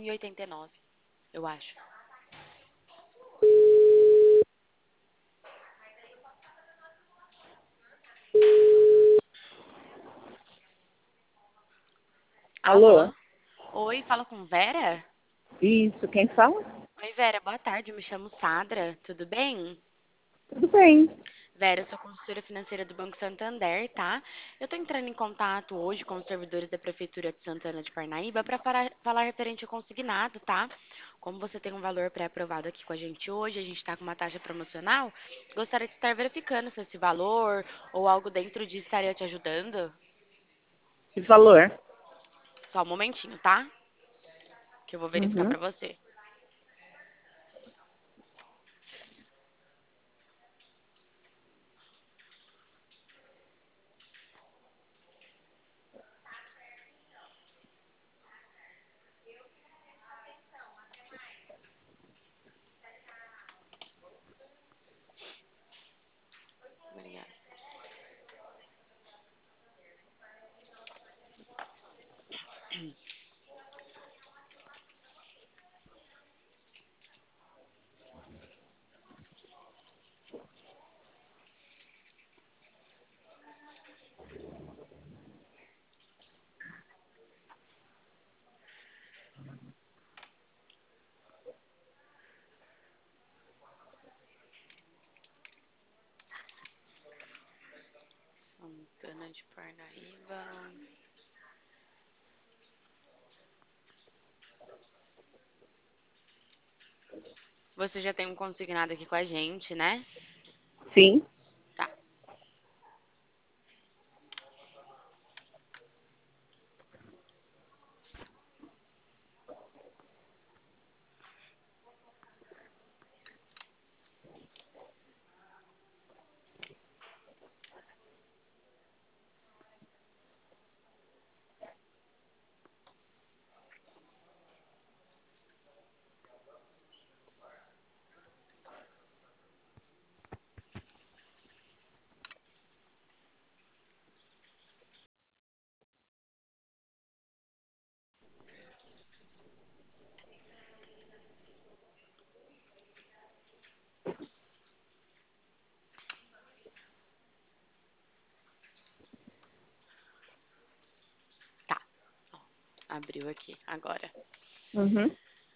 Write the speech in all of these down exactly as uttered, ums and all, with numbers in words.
e oitenta e nove, eu acho. Alô? Alô? Oi, fala com Vera? Isso, quem fala? Oi, Vera, boa tarde. Eu me chamo Sadra. Tudo bem? Tudo bem. Vera, eu sou consultora financeira do Banco Santander, tá? Eu tô entrando em contato hoje com os servidores da Prefeitura de Santana de Parnaíba para falar referente ao consignado, tá? Como você tem um valor pré-aprovado aqui com a gente hoje, a gente tá com uma taxa promocional, gostaria de estar verificando se esse valor ou algo dentro disso estaria te ajudando. Que valor? Só um momentinho, tá? Que eu vou verificar Uhum. para você. Obrigada. Santana de Parnaíba. Você já tem um consignado aqui com a gente, né? Sim. Tá. Tá. Ó, abriu aqui agora. Uhum.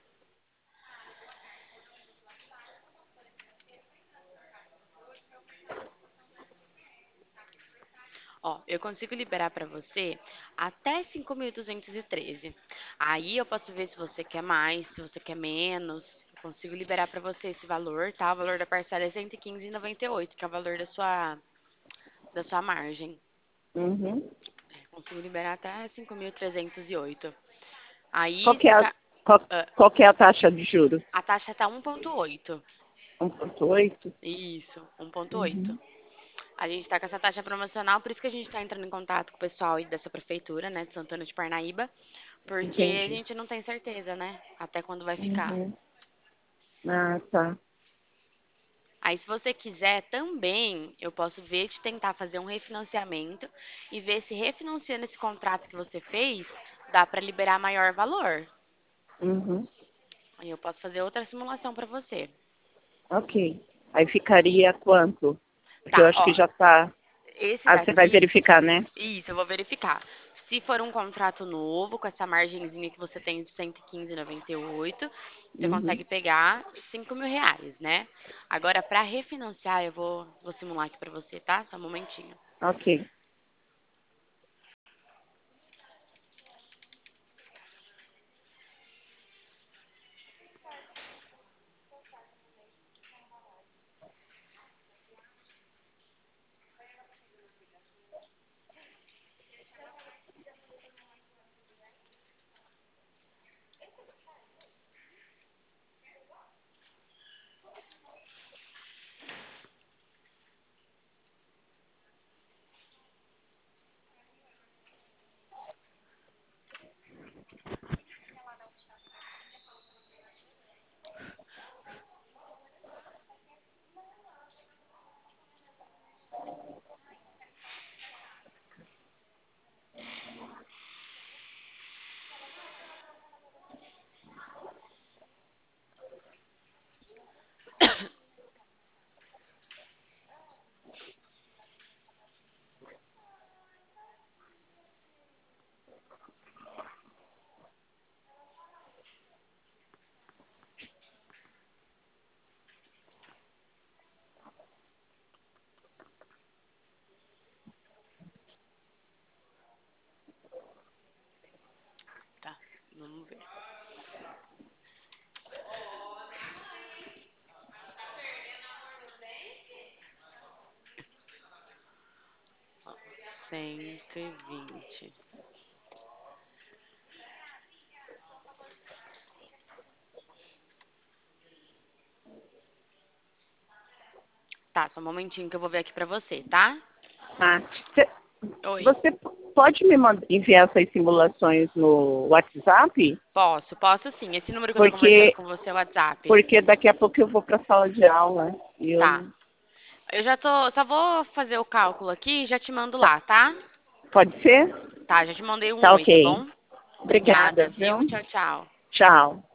Ó, eu consigo liberar pra você até cinco mil duzentos e treze. Aí eu posso ver se você quer mais, se você quer menos. Eu consigo liberar pra você esse valor, tá? O valor da parcela é cento e quinze e noventa e oito, que é o valor da sua da sua margem. Uhum. Consigo liberar até cinco mil trezentos e oito. Qual Aí que é a, fica qual, ah, qual que é a taxa de juros? a taxa tá um ponto oito. um ponto oito? Isso, um ponto oito. Uhum. A gente está com essa taxa promocional, por isso que a gente está entrando em contato com o pessoal aí dessa prefeitura, né, de Santana de Parnaíba, porque a Entendi. gente não tem certeza, né, até quando vai ficar. Uhum. Ah, tá. Aí, se você quiser também, eu posso ver de tentar fazer um refinanciamento e ver se refinanciando esse contrato que você fez, dá para liberar maior valor. Uhum. Aí eu posso fazer outra simulação para você. Ok. Aí ficaria quanto? Porque eu Tá, acho que ó, já tá. esse Ah, você vai daqui, verificar, né? isso, eu vou verificar. Se for um contrato novo, com essa margenzinha que você tem de cento e quinze e noventa e oito, você Uhum. consegue pegar cinco mil reais, né? Agora, para refinanciar, eu vou, vou simular aqui para você, tá? Só um momentinho. Ok. cento e vinte. Tá, só um momentinho que eu vou ver aqui pra você, tá? Tá? Cê- Oi. Você pode me mand- enviar essas simulações no WhatsApp? Posso, posso sim. Esse número que eu tô conversando Porque, com você é o WhatsApp. porque daqui a pouco eu vou para a sala de aula e eu Tá. não... Eu já tô, só vou fazer o cálculo aqui e já te mando Tá. lá, tá? Pode ser? Tá, já te mandei um Tá oi, tá ok. bom? Obrigada, Obrigada, viu? viu? Tchau, tchau. Tchau.